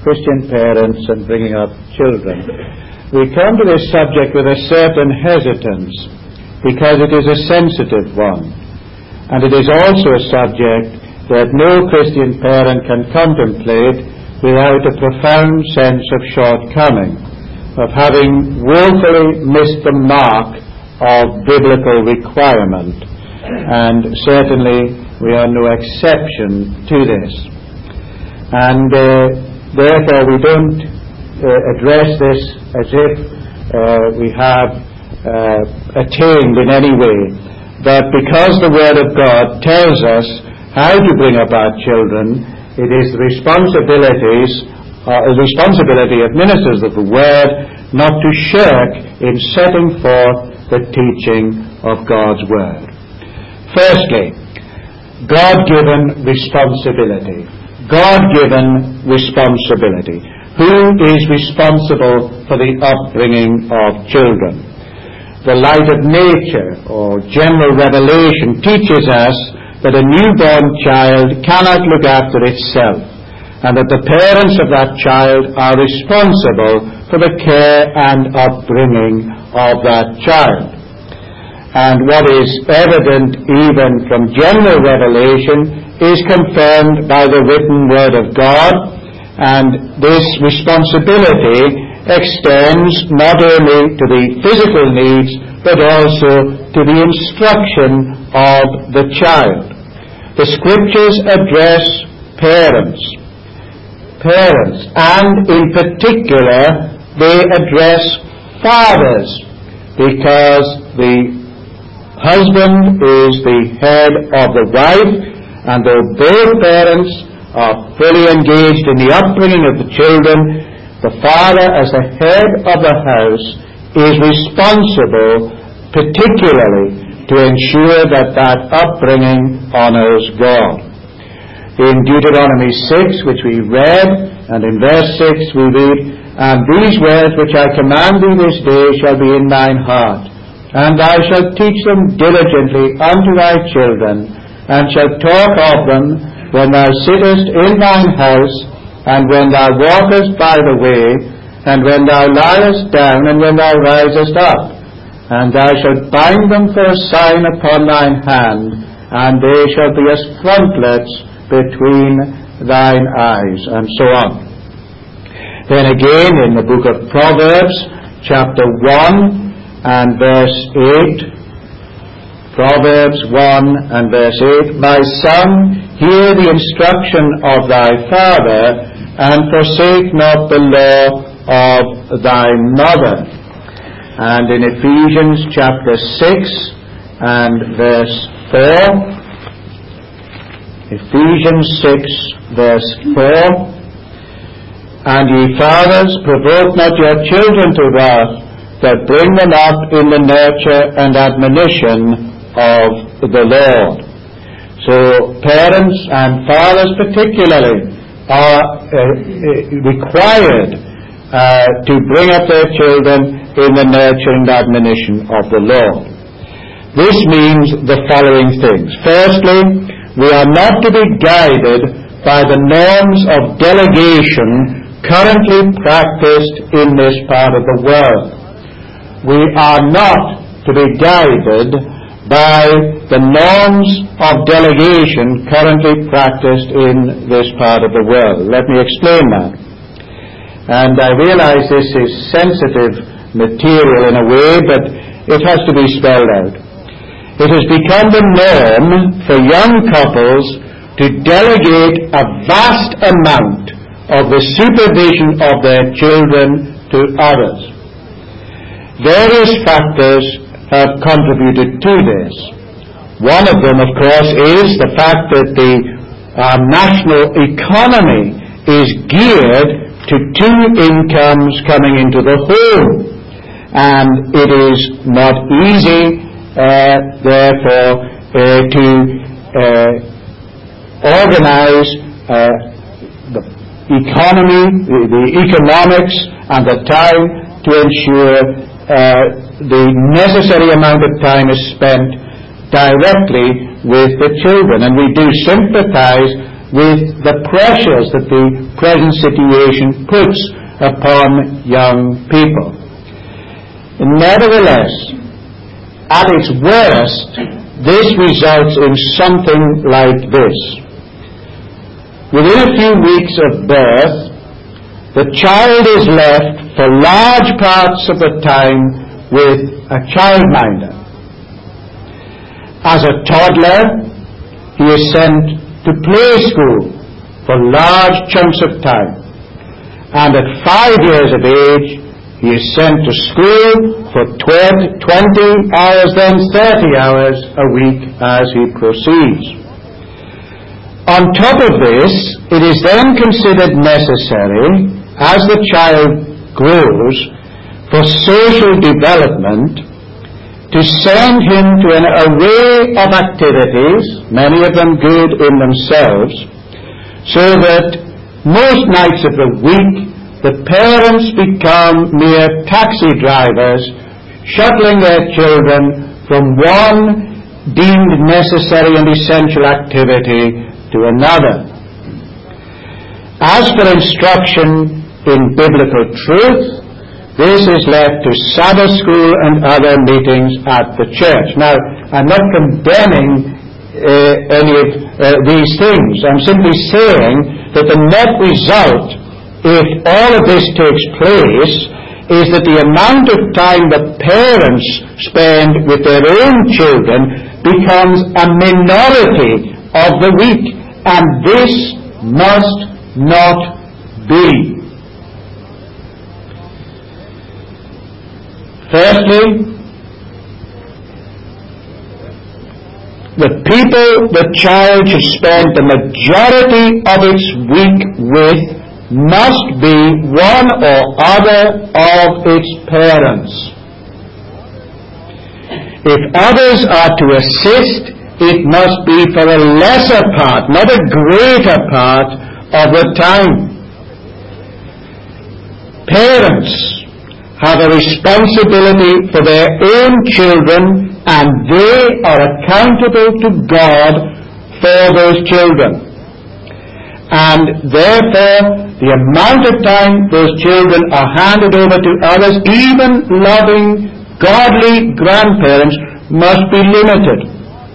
Christian parents and bringing up children. We come to this subject with a certain hesitance because it is a sensitive one, and it is also a subject that no Christian parent can contemplate without a profound sense of shortcoming, of having woefully missed the mark of biblical requirement, and certainly we are no exception to this. And therefore we don't address this as if we have attained in any way, but because the Word of God tells us how to bring up our children, it is the responsibility of ministers of the Word not to shirk in setting forth the teaching of God's Word. Firstly, God-given responsibility. God-given responsibility. Who is responsible for the upbringing of children? The light of nature, or general revelation, teaches us that a newborn child cannot look after itself, and that the parents of that child are responsible for the care and upbringing of that child. And what is evident even from general revelation is confirmed by the written Word of God, and this responsibility extends not only to the physical needs but also to the instruction of the child. The Scriptures address parents, and in particular they address fathers, because the husband is the head of the wife, and though both parents are fully engaged in the upbringing of the children, the father as the head of the house is responsible particularly to ensure that upbringing honors God. In Deuteronomy 6, which we read, and in verse 6 we read, "And these words which I command thee this day shall be in thine heart, and thou shalt teach them diligently unto thy children, and shalt talk of them when thou sittest in thine house, and when thou walkest by the way, and when thou liest down, and when thou risest up. And thou shalt bind them for a sign upon thine hand, and they shall be as frontlets between thine eyes," and so on. Then again in the book of Proverbs, chapter 1 and verse 8, Proverbs 1 and verse 8, "My son, hear the instruction of thy father, and forsake not the law of thy mother." And in Ephesians chapter 6 and verse 4, Ephesians 6 verse 4, "And ye fathers, provoke not your children to wrath, but bring them up in the nurture and admonition of the Lord." So parents and fathers particularly are required to bring up their children in the nurture and admonition of the Lord. This means the following things. Firstly, we are not to be guided by the norms of delegation currently practiced in this part of the world. We are not to be guided by the norms of delegation currently practiced in this part of the world. Let me explain that. And I realize this is sensitive material in a way, but it has to be spelled out. It has become the norm for young couples to delegate a vast amount of the supervision of their children to others. Various factors have contributed to this. One of them, of course, is the fact that our national economy is geared to two incomes coming into the home, and it is not easy, therefore, to organize the economy, the economics, and the time to ensure the necessary amount of time is spent directly with the children. And we do sympathize with the pressures that the present situation puts upon young people. Nevertheless, at its worst, this results in something like this. Within a few weeks of birth, the child is left for large parts of the time with a childminder. As a toddler, he is sent to play school for large chunks of time. And at 5 years of age, he is sent to school for 20 hours, then 30 hours a week as he proceeds. On top of this, it is then considered necessary, as the child grows, for social development, to send him to an array of activities, many of them good in themselves, so that most nights of the week the parents become mere taxi drivers, shuttling their children from one deemed necessary and essential activity to another. As for instruction in biblical truth, this is left to Sabbath school and other meetings at the church. Now, I'm not condemning any of these things. I'm simply saying that the net result, if all of this takes place, is that the amount of time that parents spend with their own children becomes a minority of the week, and this must not be. Firstly, the child should spend the majority of its week with must be one or other of its parents. If others are to assist, it must be for a lesser part, not a greater part of the time. Parents have a responsibility for their own children, and they are accountable to God for those children. And therefore, the amount of time those children are handed over to others, even loving, godly grandparents, must be limited.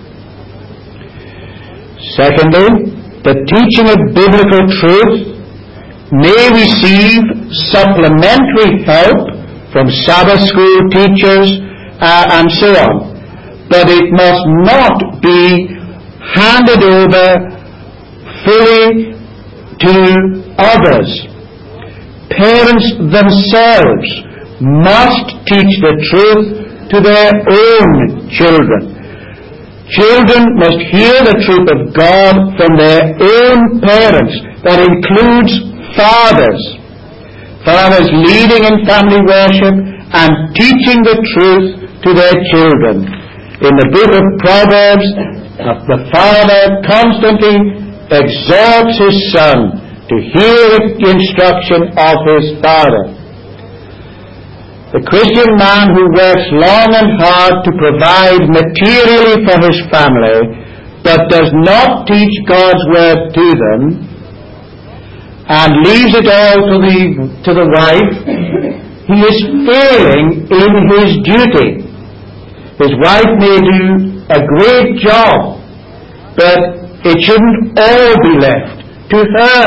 Secondly, the teaching of biblical truth may receive supplementary help from Sabbath school teachers and so on. But it must not be handed over fully to others. Parents themselves must teach the truth to their own children. Children must hear the truth of God from their own parents. That includes fathers. Fathers leading in family worship and teaching the truth to their children. In the book of Proverbs, the father constantly exhorts his son to hear the instruction of his father. The Christian man who works long and hard to provide materially for his family, but does not teach God's word to them, and leaves it all to the wife, he is failing in his duty. His wife may do a great job, but it shouldn't all be left to her.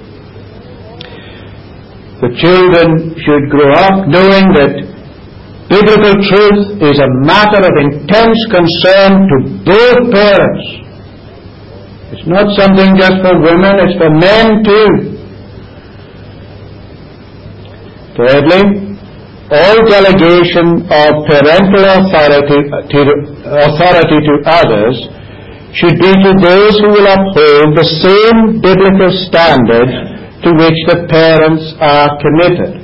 The children should grow up knowing that biblical truth is a matter of intense concern to both parents. It's not something just for women, it's for men too. Thirdly, all delegation of parental authority to others should be to those who will uphold the same biblical standards to which the parents are committed.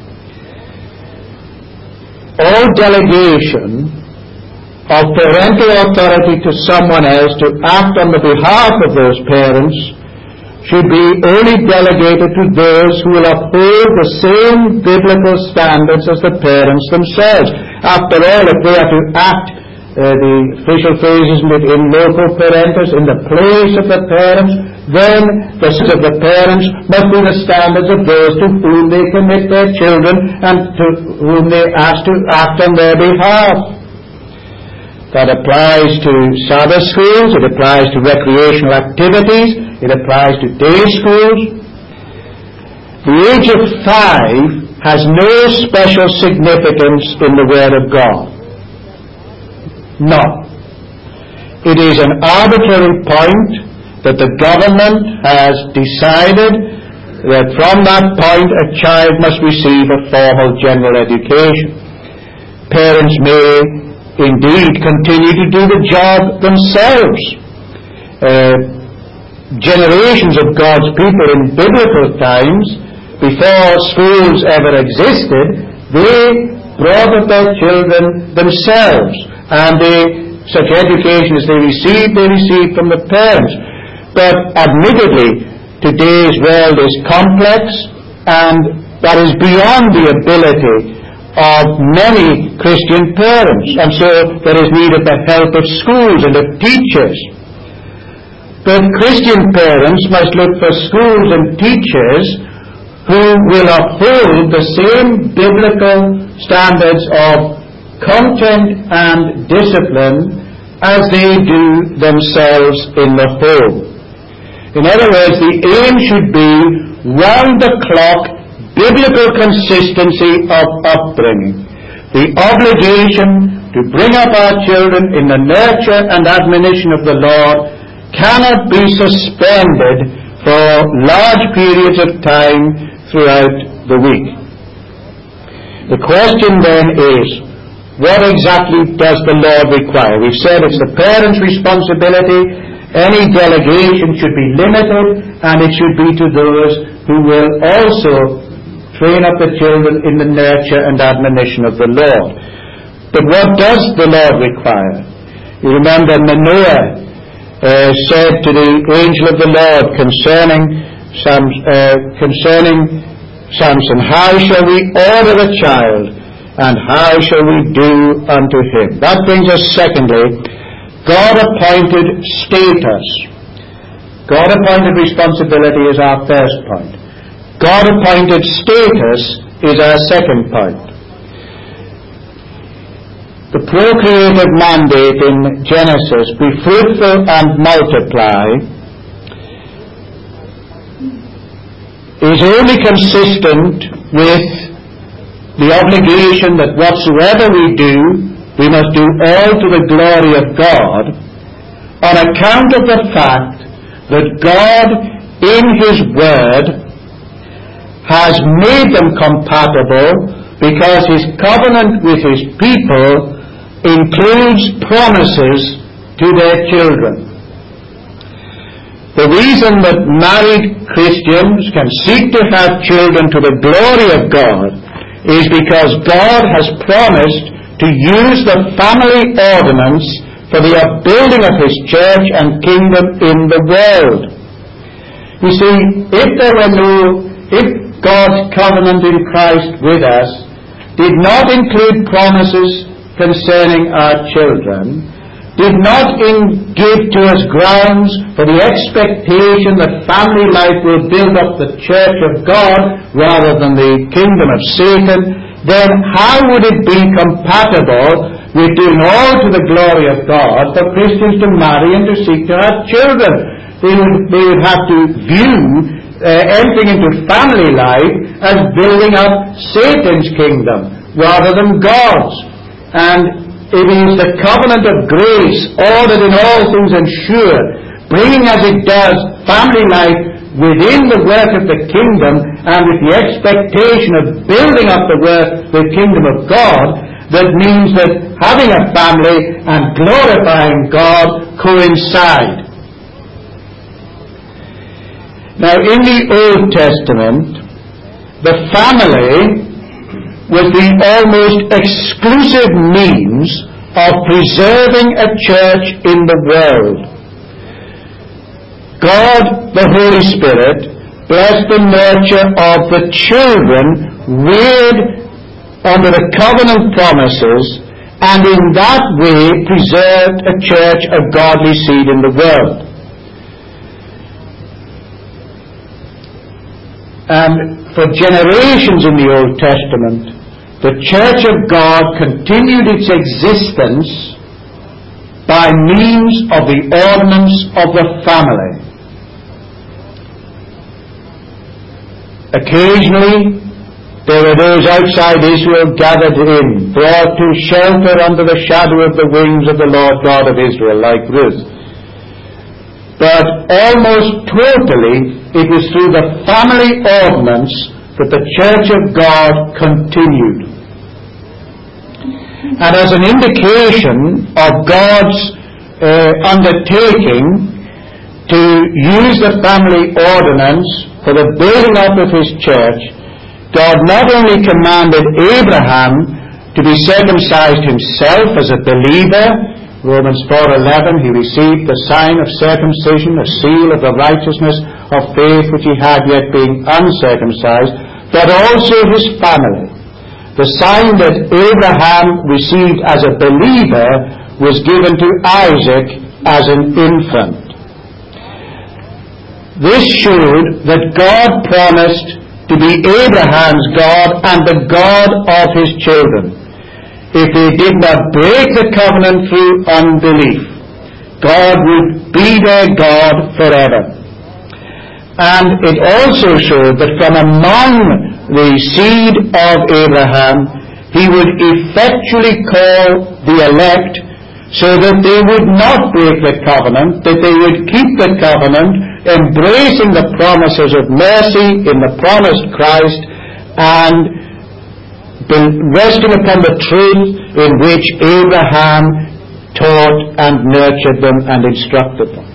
All delegation of parental authority to someone else to act on the behalf of those parents should be only delegated to those who will uphold the same biblical standards as the parents themselves. After all, if they are to act, the official phrase, isn't it, in loco parentis, in the place of the parents, then the standards of the parents must be the standards of those to whom they commit their children and to whom they ask to act on their behalf. That applies to Sabbath schools, it applies to recreational activities, it applies to day schools. The age of 5 has no special significance in the Word of God. None. It is an arbitrary point that the government has decided that from that point a child must receive a formal general education. Parents may indeed continue to do the job themselves. Generations of God's people in biblical times, before schools ever existed, they brought up their children themselves, and such education as they received from the parents. But admittedly, today's world is complex, and that is beyond the ability of many Christian parents, and so there is need of the help of schools and of teachers. But Christian parents must look for schools and teachers who will uphold the same biblical standards of content and discipline as they do themselves in the home. In other words, the aim should be round-the-clock biblical consistency of upbringing. The obligation to bring up our children in the nurture and admonition of the Lord cannot be suspended for large periods of time throughout the week. The question then is, what exactly does the Lord require? We've said it's the parent's responsibility. Any delegation should be limited, and it should be to those who will also train up the children in the nurture and admonition of the Lord. But what does the Lord require? You remember Manoah said to the angel of the Lord concerning Samson, how shall we order a child, and how shall we do unto him? That brings us secondly, God-appointed status. God-appointed responsibility is our first point. God-appointed status is our second point. The procreative mandate in Genesis, be fruitful and multiply, is only consistent with the obligation that whatsoever we do, we must do all to the glory of God, on account of the fact that God, in His Word, has made them compatible, because His covenant with His people includes promises to their children. The reason that married Christians can seek to have children to the glory of God is because God has promised to use the family ordinance for the upbuilding of His church and kingdom in the world. You see, if God's covenant in Christ with us did not include promises concerning our children, did not give to us grounds for the expectation that family life will build up the church of God rather than the kingdom of Satan, then how would it be compatible with doing all to the glory of God for Christians to marry and to seek to have children? They would have to view entering into family life as building up Satan's kingdom rather than God's. And it is the covenant of grace, ordered in all things and sure, bringing as it does family life within the work of the kingdom and with the expectation of building up the kingdom of God, that means that having a family and glorifying God coincide. Now, in the Old Testament, the family was the almost exclusive means of preserving a church in the world. God, the Holy Spirit, blessed the nurture of the children reared under the covenant promises, and in that way preserved a church of godly seed in the world. And for generations in the Old Testament, the Church of God continued its existence by means of the ordinance of the family. Occasionally, there were those outside Israel gathered in, brought to shelter under the shadow of the wings of the Lord God of Israel, like Ruth. But almost totally, it was through the family ordinance that the Church of God continued. And as an indication of God's undertaking to use the family ordinance for the building up of His church, God not only commanded Abraham to be circumcised himself as a believer. Romans 4:11, he received the sign of circumcision, a seal of the righteousness of faith which he had yet being uncircumcised, but also his family. The sign that Abraham received as a believer was given to Isaac as an infant. This showed that God promised to be Abraham's God and the God of his children. If they did not break the covenant through unbelief, God would be their God forever. And it also showed that from among the seed of Abraham, he would effectually call the elect so that they would not break the covenant, that they would keep the covenant, embracing the promises of mercy in the promised Christ, and resting upon the truth in which Abraham taught and nurtured them and instructed them.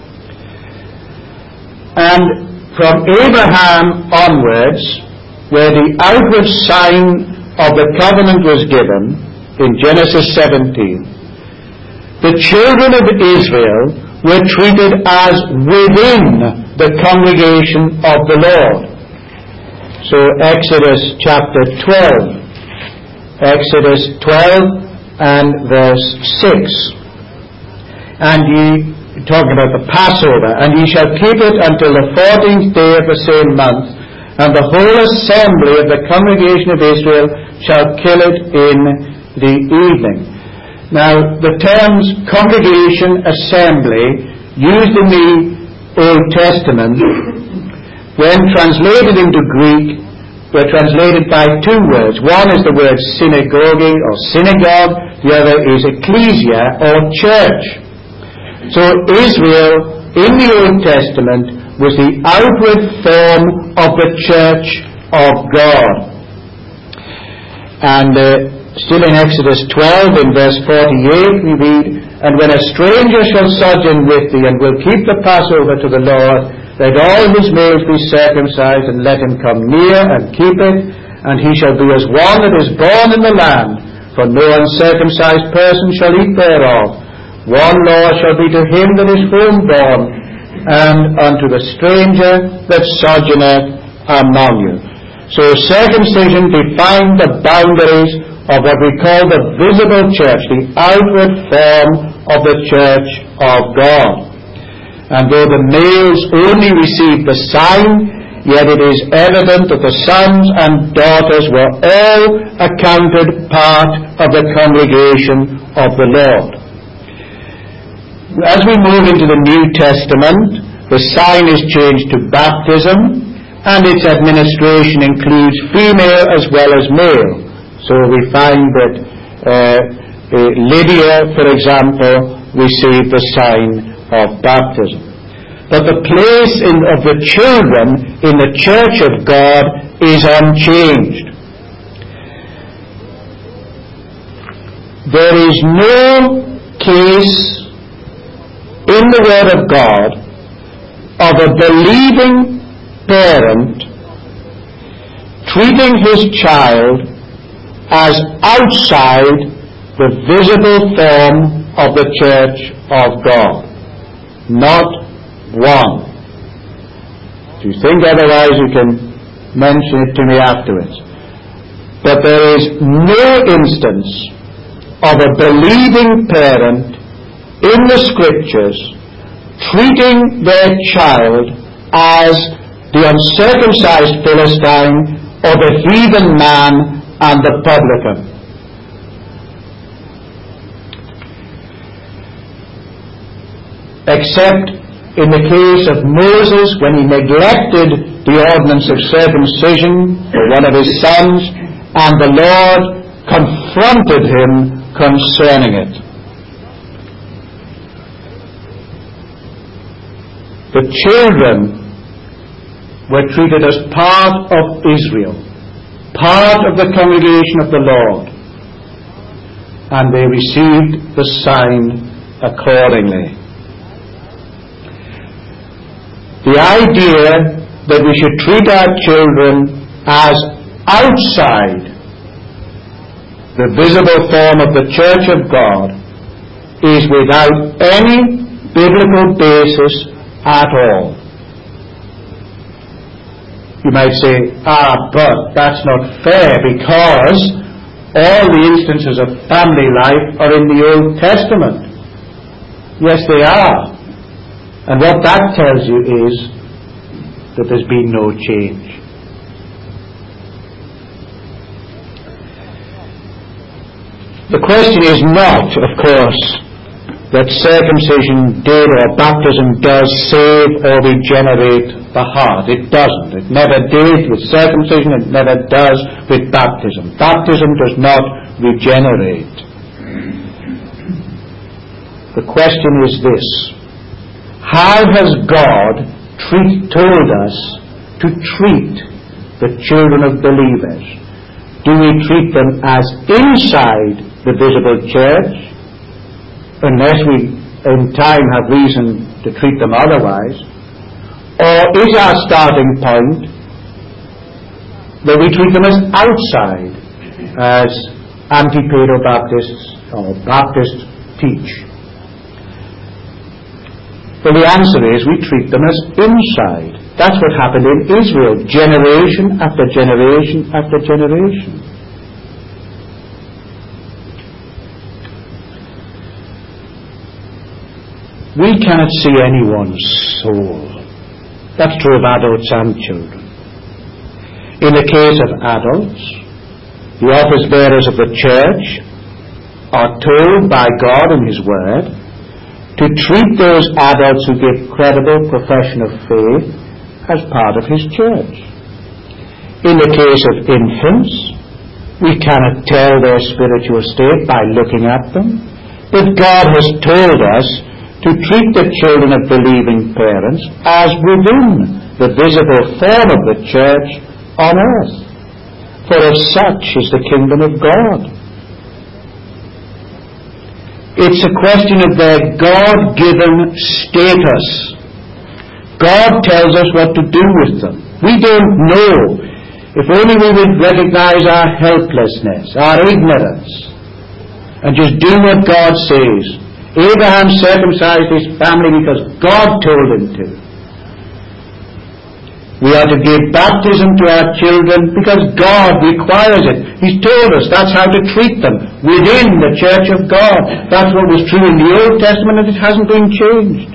And from Abraham onwards, where the outward sign of the covenant was given, in Genesis 17, the children of Israel were treated as within the congregation of the Lord. So Exodus chapter 12. Exodus 12 and verse 6. And ye, talking about the Passover, and ye shall keep it until the 14th day of the same month, and the whole assembly of the congregation of Israel shall kill it in the evening. Now, the terms congregation, assembly, used in the Old Testament, when translated into Greek, were translated by two words. One is the word synagogue or synagogue, the other is ecclesia or church. So Israel in the Old Testament was the outward form of the church of God. And still in Exodus 12 in verse 48 we read, and when a stranger shall sojourn with thee and will keep the Passover to the Lord, let all his males be circumcised, and let him come near and keep it, and he shall be as one that is born in the land, for no uncircumcised person shall eat thereof. One law shall be to him that is homeborn, and unto the stranger that sojourneth among you. So circumcision defined the boundaries of what we call the visible church, the outward form of the church of God. And though the males only received the sign, yet it is evident that the sons and daughters were all accounted part of the congregation of the Lord. As we move into the New Testament, the sign is changed to baptism, and its administration includes female as well as male. So we find that Lydia, for example, received the sign of baptism. But the place of the children in the church of God is unchanged. There is no case in the Word of God of a believing parent treating his child as outside the visible form of the church of God. Not one. If you think otherwise, you can mention it to me afterwards. But there is no instance of a believing parent in the Scriptures treating their child as the uncircumcised Philistine, or the heathen man and the publican. Except in the case of Moses, when he neglected the ordinance of circumcision for one of his sons, and the Lord confronted him concerning it. The children were treated as part of Israel, part of the congregation of the Lord, and they received the sign accordingly. The idea that we should treat our children as outside the visible form of the Church of God is without any biblical basis at all. You might say, but that's not fair, because all the instances of family life are in the Old Testament. Yes, they are. And what that tells you is that there's been no change. The question is not, of course, that circumcision did or baptism does save or regenerate the heart. It doesn't. It never did with circumcision. It never does with baptism. Baptism does not regenerate. The question is this: how has God told us to treat the children of believers? Do we treat them as inside the visible church, unless we in time have reason to treat them otherwise? Or is our starting point that we treat them as outside, as anti-Pedro-Baptists or Baptists teach? Well, the answer is we treat them as inside. That's what happened in Israel, generation after generation after generation. We cannot see anyone's soul. That's true of adults and children. In the case of adults, the office bearers of the church are told by God in His Word to treat those adults who give credible profession of faith as part of His church. In the case of infants, we cannot tell their spiritual state by looking at them, but God has told us to treat the children of believing parents as within the visible form of the church on earth. For of such is the kingdom of God. It's a question of their God-given status. God tells us what to do with them. We don't know. If only we would recognize our helplessness, our ignorance, and just do what God says. Abraham circumcised his family because God told him to. We are to give baptism to our children because God requires it. He's told us that's how to treat them within the church of God. That's what was true in the Old Testament, and it hasn't been changed.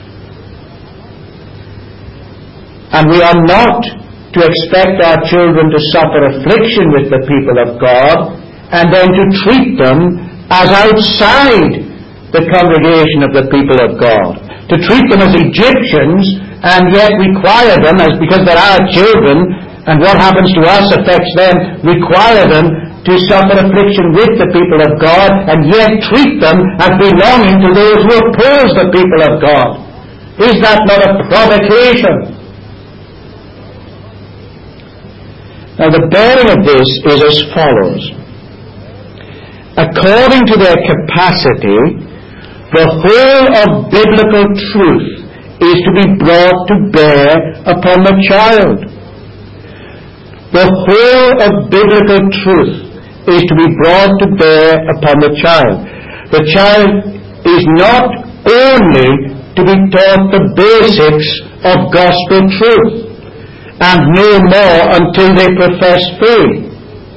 And we are not to expect our children to suffer affliction with the people of God and then to treat them as outside the congregation of the people of God. To treat them as Egyptians and yet require them, as because they're our children, and what happens to us affects them, require them to suffer affliction with the people of God, and yet treat them as belonging to those who oppose the people of God. Is that not a provocation? Now the bearing of this is as follows. According to their capacity, the whole of biblical truth is to be brought to bear upon the child. The whole of biblical truth is to be brought to bear upon the child. The child is not only to be taught the basics of gospel truth, and no more until they profess faith.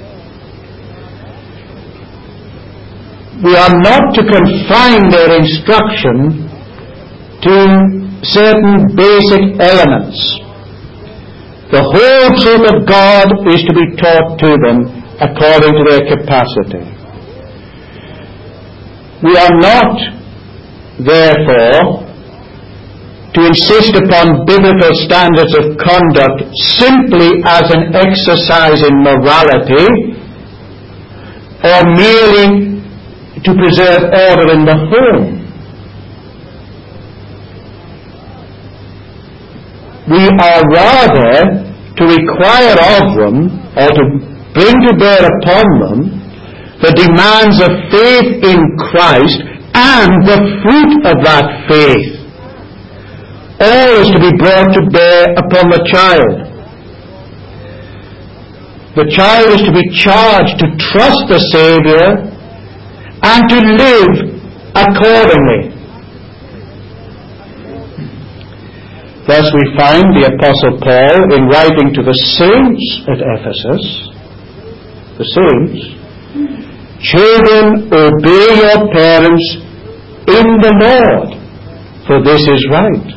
We are not to confine their instruction to certain basic elements. The whole truth of God is to be taught to them according to their capacity. We are not, therefore, to insist upon biblical standards of conduct simply as an exercise in morality, or merely to preserve order in the home. We are rather to require of them, or to bring to bear upon them, the demands of faith in Christ and the fruit of that faith. All is to be brought to bear upon the child. The child is to be charged to trust the Saviour and to live accordingly. Thus we find the Apostle Paul, in writing to the saints at Ephesus, the saints, "Children, obey your parents in the Lord, for this is right."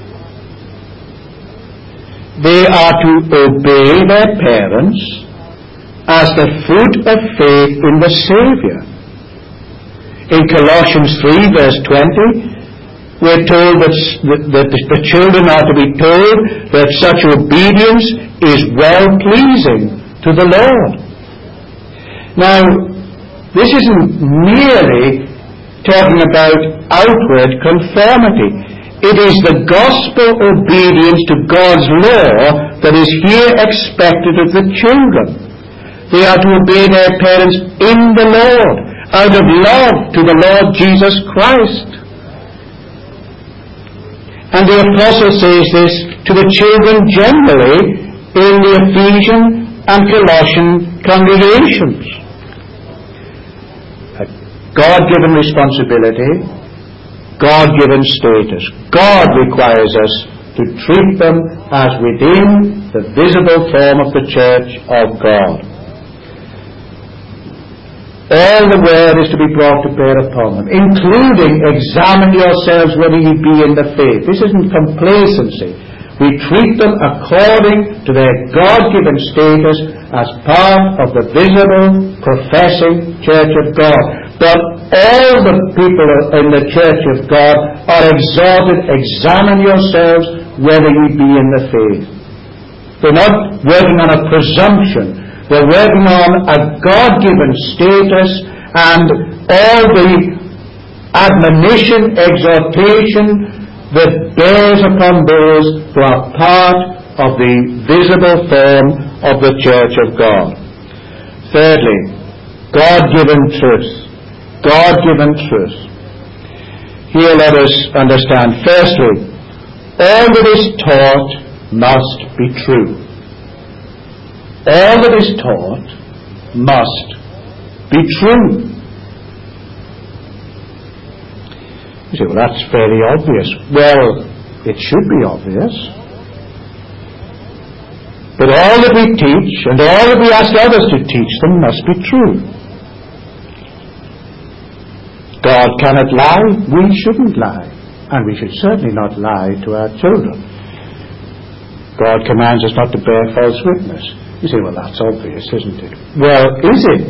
They are to obey their parents as the fruit of faith in the Saviour. In Colossians 3 verse 20, we're told that the children are to be told that such obedience is well-pleasing to the Lord. Now, this isn't merely talking about outward conformity. It is the gospel obedience to God's law that is here expected of the children. They are to obey their parents in the Lord, out of love to the Lord Jesus Christ. And the Apostle says this to the children generally in the Ephesian and Colossian congregations. A God-given responsibility, God-given status. God requires us to treat them as within the visible form of the church of God. All the word is to be brought to bear upon them, including examine yourselves whether ye be in the faith. This isn't complacency. We treat them according to their God-given status as part of the visible, professing church of God. But all the people in the church of God are exhorted, examine yourselves whether ye be in the faith. They're not working on a presumption. They're working on a God-given status, and all the admonition, exhortation that bears upon those who are part of the visible form of the church of God. Thirdly, God-given truth. God-given truth. Here let us understand, firstly, all that is taught must be true. All that is taught must be true. You say, well, that's fairly obvious. Well, it should be obvious. But all that we teach and all that we ask others to teach them must be true. God cannot lie. We shouldn't lie. And we should certainly not lie to our children. God commands us not to bear false witness. You say, well, that's obvious, isn't it? Well, is it?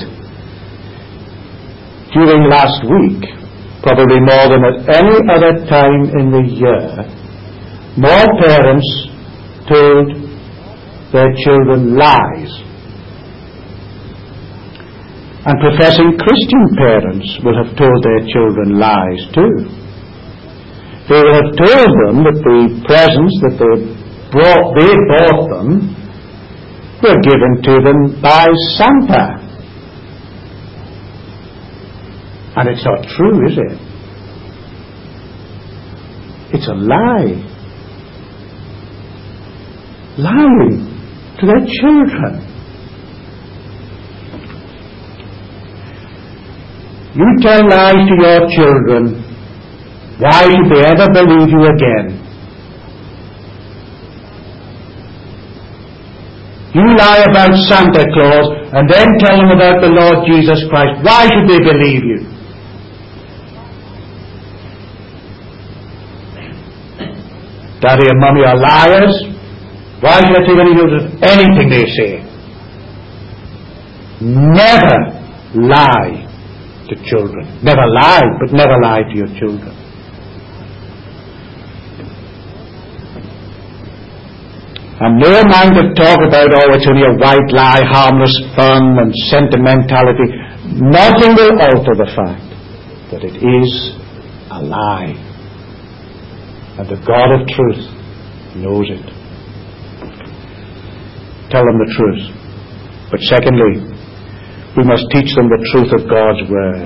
During last week, probably more than at any other time in the year, more parents told their children lies. And professing Christian parents will have told their children lies too. They will have told them that the presents that they bought them were given to them by Santa. And it's not true, is it? It's a lie. Lying to their children. You tell lies to your children, why should they ever believe you again? You lie about Santa Claus and then tell them about the Lord Jesus Christ. Why should they believe you? Daddy and Mummy are liars. Why should I take any notice of anything they say? Never lie to children. Never lie, but never lie to your children. And no man to talk about, it's only a white lie, harmless fun and sentimentality. Nothing will alter the fact that it is a lie. And the God of truth knows it. Tell them the truth. But secondly, we must teach them the truth of God's Word.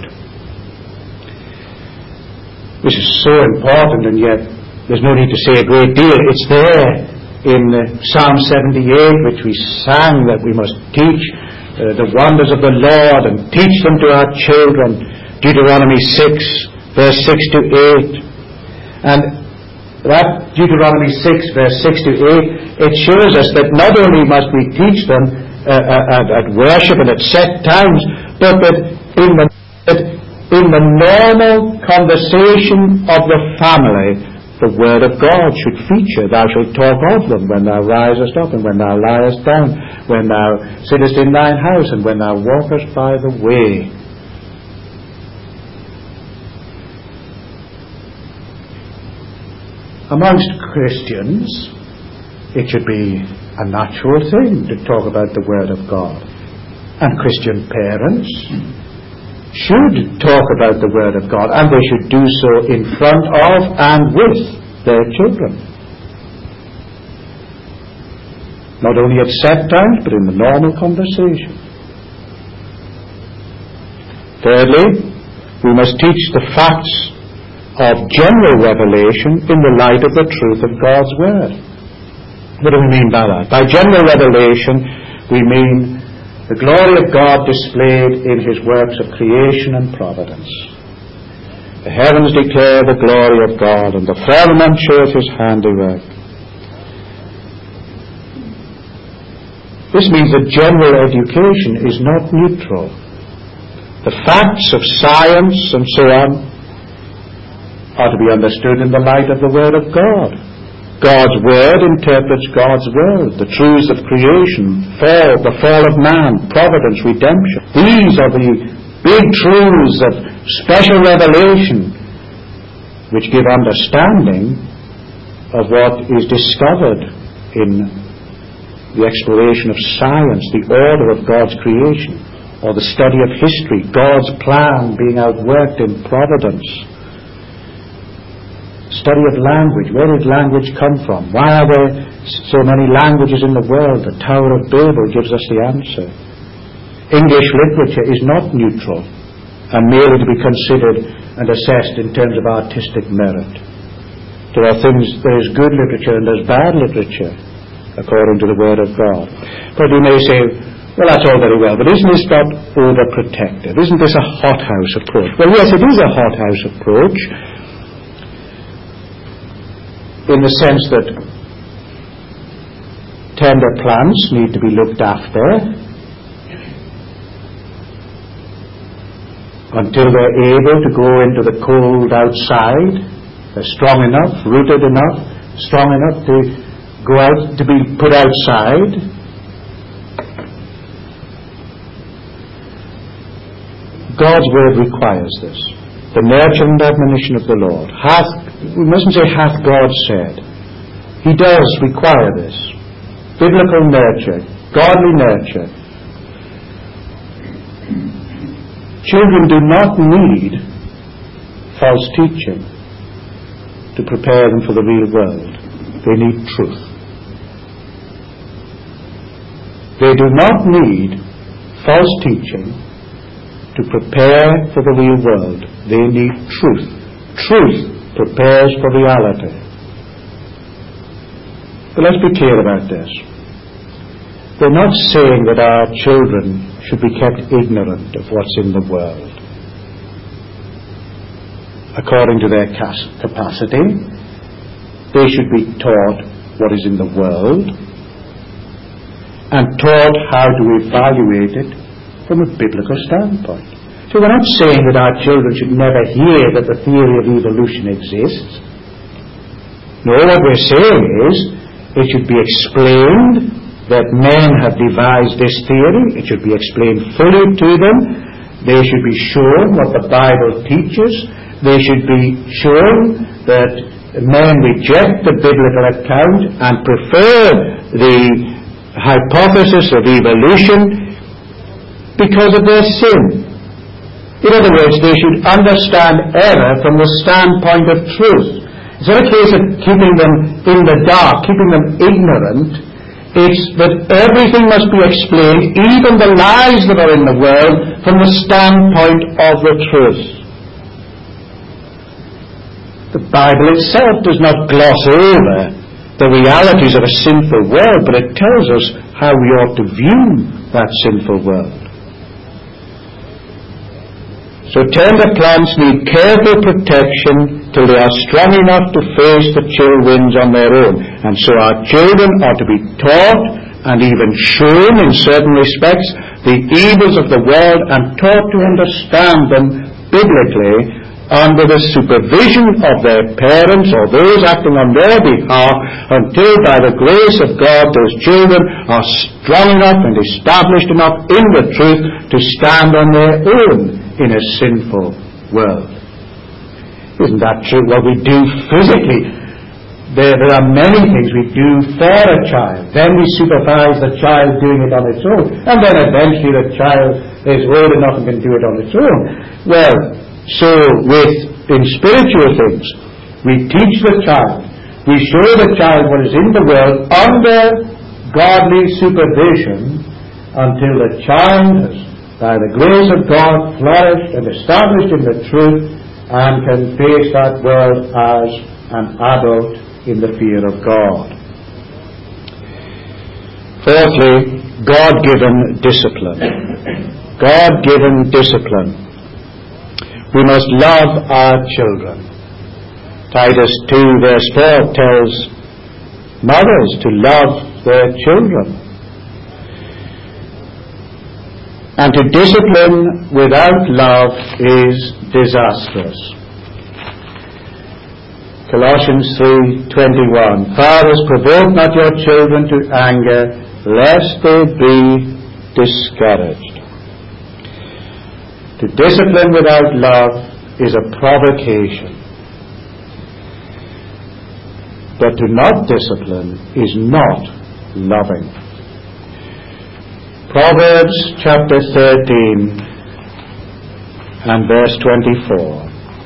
This is so important, and yet there's no need to say a great deal. It's there in Psalm 78, which we sang, that we must teach the wonders of the Lord and teach them to our children. Deuteronomy 6, verse 6 to 8. And that Deuteronomy 6, verse 6 to 8, it shows us that not only must we teach them at worship and at set times, but that in the normal conversation of the family, the Word of God should feature. Thou shalt talk of them when thou risest up and when thou liest down, when thou sittest in thine house and when thou walkest by the way. Amongst Christians, it should be a natural thing to talk about the Word of God. And Christian parents should talk about the Word of God, and they should do so in front of and with their children. Not only at set times, but in the normal conversation. Thirdly, we must teach the facts of general revelation in the light of the truth of God's Word. What do we mean by that? By general revelation, we mean the glory of God displayed in His works of creation and providence. The heavens declare the glory of God, and the firmament shows His handiwork. This means that general education is not neutral. The facts of science and so on are to be understood in the light of the Word of God. God's Word interprets God's world, the truths of creation, the fall of man, providence, redemption. These are the big truths of special revelation which give understanding of what is discovered in the exploration of science, the order of God's creation, or the study of history, God's plan being outworked in providence. Study of language. Where did language come from? Why are there so many languages in the world? The Tower of Babel gives us the answer. English literature is not neutral and merely to be considered and assessed in terms of artistic merit. There is good literature and there's bad literature according to the Word of God. But you may say, well, that's all very well, but isn't this not overprotective? Isn't this a hothouse approach? Well, yes, it is a hothouse approach, in the sense that tender plants need to be looked after until they're able to go into the cold outside. They're strong enough, rooted enough, strong enough to go out, to be put outside. God's Word requires this. The nurture and admonition of the Lord. We mustn't say hath God said. He does require this. Biblical nurture, godly nurture. Children do not need false teaching to prepare them for the real world. They need truth. They do not need false teaching to prepare for the real world. They need truth. Truth prepares for reality. But let's be clear about this. We're not saying that our children should be kept ignorant of what's in the world. According to their capacity, they should be taught what is in the world and taught how to evaluate it from a biblical standpoint. So we're not saying that our children should never hear that the theory of evolution exists. No, what we're saying is It should be explained that men have devised this theory. It should be explained fully to them. They should be shown what the Bible teaches. They should be shown that men reject the biblical account and prefer the hypothesis of evolution because of their sin. In other words, they should understand error from the standpoint of truth. It's not a case of keeping them in the dark, keeping them ignorant. It's that everything must be explained, even the lies that are in the world, from the standpoint of the truth. The Bible itself does not gloss over the realities of a sinful world, but it tells us how we ought to view that sinful world. So tender plants need careful protection till they are strong enough to face the chill winds on their own. And so our children are to be taught and even shown in certain respects the evils of the world and taught to understand them biblically under the supervision of their parents or those acting on their behalf, until by the grace of God those children are strong enough and established enough in the truth to stand on their own in a sinful world. Isn't that true? What we do physically, there are many things we do for a child. Then we supervise the child doing it on its own, and then eventually the child is old enough and can do it on its own. Well, so in spiritual things, we teach the child, we show the child what is in the world under godly supervision until the child has, by the grace of God, flourished and established in the truth and can face that world as an adult in the fear of God. Fourthly, God-given discipline. God-given discipline. We must love our children. Titus 2 verse 4 tells mothers to love their children. And to discipline without love is disastrous. Colossians 3:21. Fathers, provoke not your children to anger, lest they be discouraged. To discipline without love is a provocation. But to not discipline is not loving. Proverbs chapter 13 and verse 24.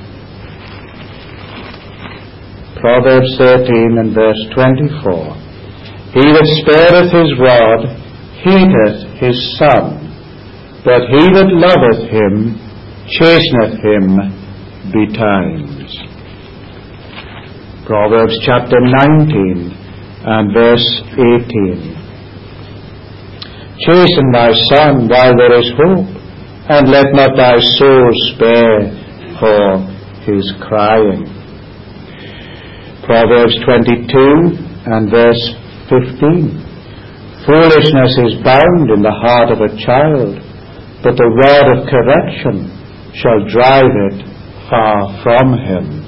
Proverbs 13 and verse 24. He that spareth his rod hateth his son, but he that loveth him chasteneth him betimes. Proverbs chapter 19 and verse 18. Chasten thy son while there is hope, and let not thy soul spare for his crying. Proverbs 22 and verse 15. Foolishness is bound in the heart of a child, but the rod of correction shall drive it far from him.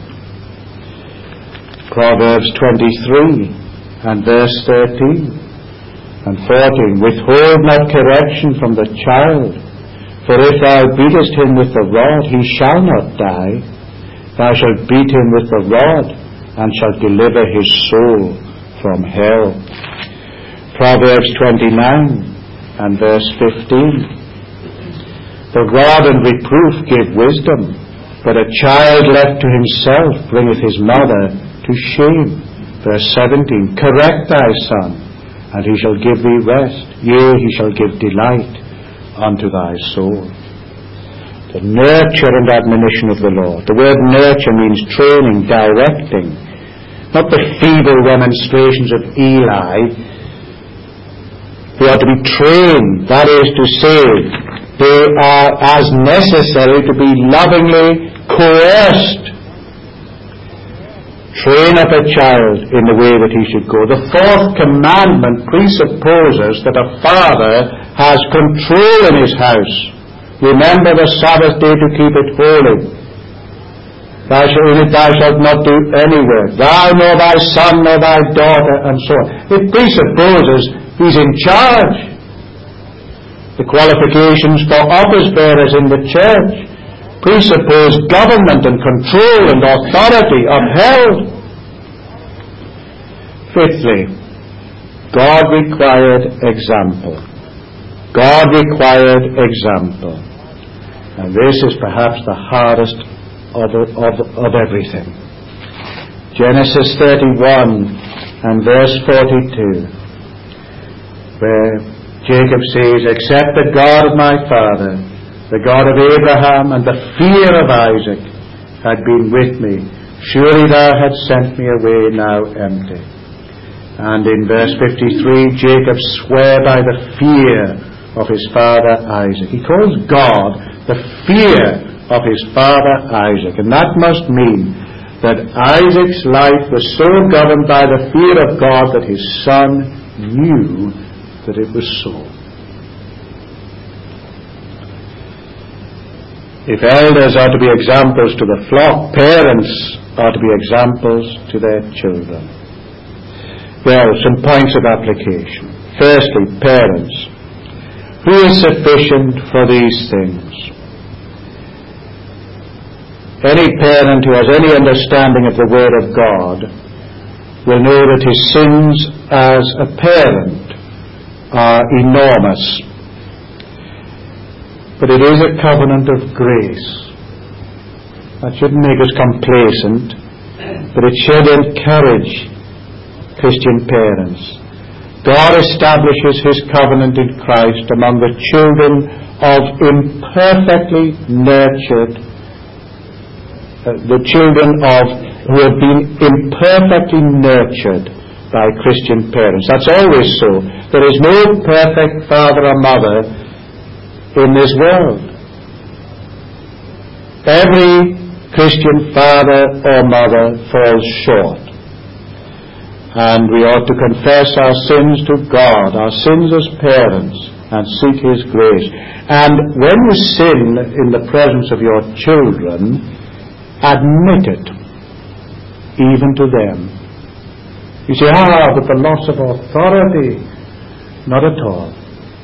Proverbs 23 and verse 13 and 14. Withhold not correction from the child, for if thou beatest him with the rod, he shall not die. Thou shalt beat him with the rod, and shalt deliver his soul from hell. Proverbs 29 and verse 15. The rod and reproof give wisdom, but a child left to himself bringeth his mother to shame. Verse 17. Correct thy son, and he shall give thee rest. Yea, he shall give delight unto thy soul. The nurture and admonition of the Lord. The word nurture means training, directing. Not the feeble remonstrations of Eli. They are to be trained. That is to say, they are as necessary to be lovingly coerced. Train up a child in the way that he should go. The fourth commandment presupposes that a father has control in his house. Remember the Sabbath day to keep it holy. Thou shalt not do any work. Thou nor thy son nor thy daughter, and so on. It presupposes he's in charge. The qualifications for office bearers in the church presuppose government and control and authority upheld. Fifthly, God required example. God required example. And this is perhaps the hardest of everything. Genesis 31 and verse 42, where Jacob says, "Except the God of my father, the God of Abraham and the fear of Isaac had been with me, surely thou hadst sent me away now empty." And in verse 53, Jacob swore by the fear of his father Isaac. He calls God the fear of his father Isaac. And that must mean that Isaac's life was so governed by the fear of God that his son knew that it was so. If elders are to be examples to the flock, parents are to be examples to their children. Well, some points of application. Firstly, parents. Who is sufficient for these things? Any parent who has any understanding of the Word of God will know that his sins as a parent are enormous. But it is a covenant of grace. That shouldn't make us complacent, but it should encourage Christian parents. God establishes his covenant in Christ among the children of imperfectly nurtured, the children who have been imperfectly nurtured by Christian parents. That's always so. There is no perfect father or mother in this world. Every Christian father or mother falls short. And we ought to confess our sins to God, our sins as parents, and seek his grace. And when you sin in the presence of your children, admit it, even to them. You say, but the loss of authority. Not at all.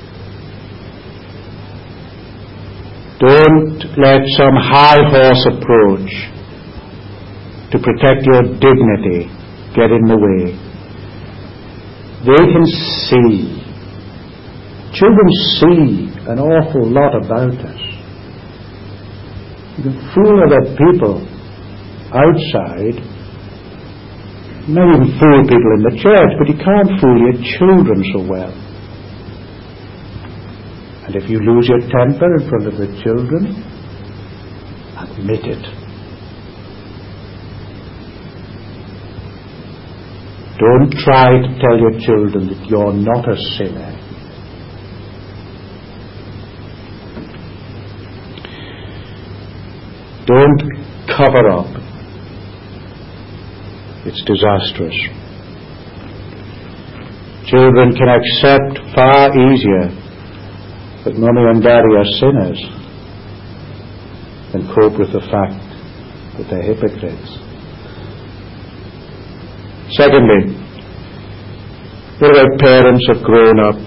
Don't let some high horse approach to protect your dignity get in the way. They can see. Children see an awful lot about us. You can fool other people outside. You may even fool people in the church, but you can't fool your children so well. And if you lose your temper in front of the children, admit it. Don't try to tell your children that you're not a sinner. Don't cover up. It's disastrous. Children can accept far easier that mommy and daddy are sinners than cope with the fact that they're hypocrites. Secondly, what about parents of grown-up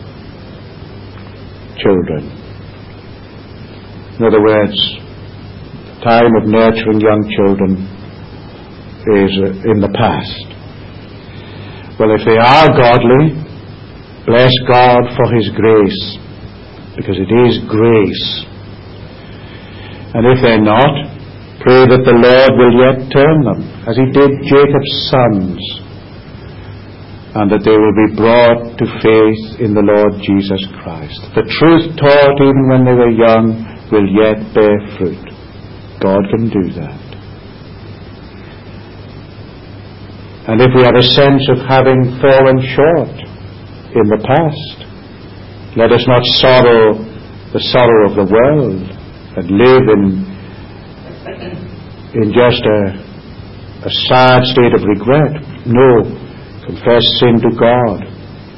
children? In other words, the time of nurturing young children is in the past. Well, if they are godly, bless God for his grace, because it is grace. And if they're not, pray that the Lord will yet turn them, as he did Jacob's sons, and that they will be brought to faith in the Lord Jesus Christ. The truth taught even when they were young will yet bear fruit. God can do that. And if we have a sense of having fallen short in the past, let us not sorrow the sorrow of the world and live in just a sad state of regret. No, confess sin to God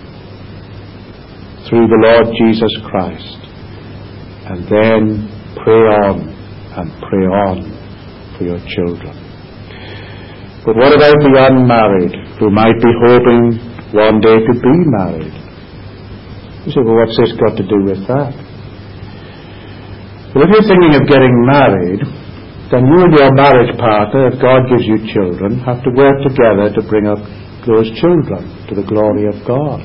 through the Lord Jesus Christ, and then pray on and pray on for your children. But what about the unmarried who might be hoping one day to be married? You say, well, what's this got to do with that? Well, if you're thinking of getting married, then you and your marriage partner, if God gives you children, have to work together to bring up those children to the glory of God.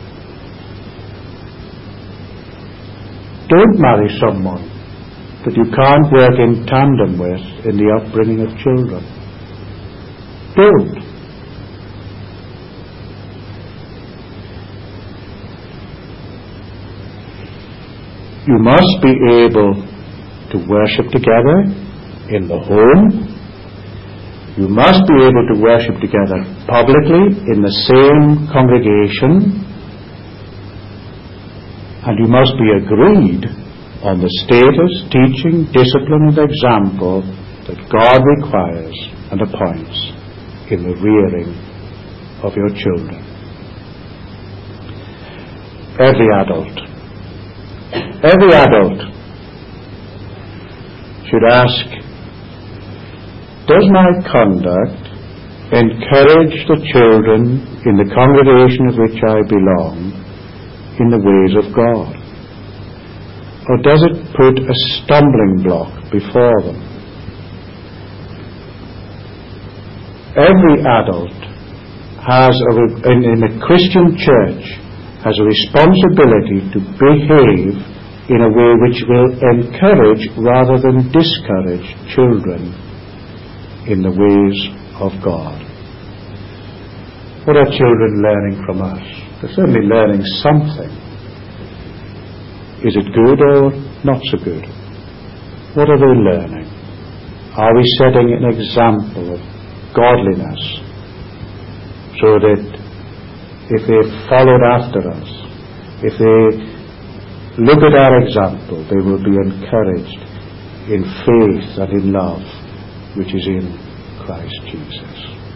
Don't marry someone that you can't work in tandem with in the upbringing of children. Don't. You must be able to worship together in the home. You must be able to worship together publicly in the same congregation. And you must be agreed on the status, teaching, discipline, and example that God requires and appoints in the rearing of your children. Every adult should ask, does my conduct encourage the children in the congregation of which I belong in the ways of God? Or does it put a stumbling block before them? Every adult has, in a Christian church, has a responsibility to behave in a way which will encourage rather than discourage children in the ways of God. What are children learning from us? They're certainly learning something. Is it good or not so good? What are they learning? Are we setting an example of godliness so that if they followed after us, if they look at our example, they will be encouraged in faith and in love which is in Christ Jesus?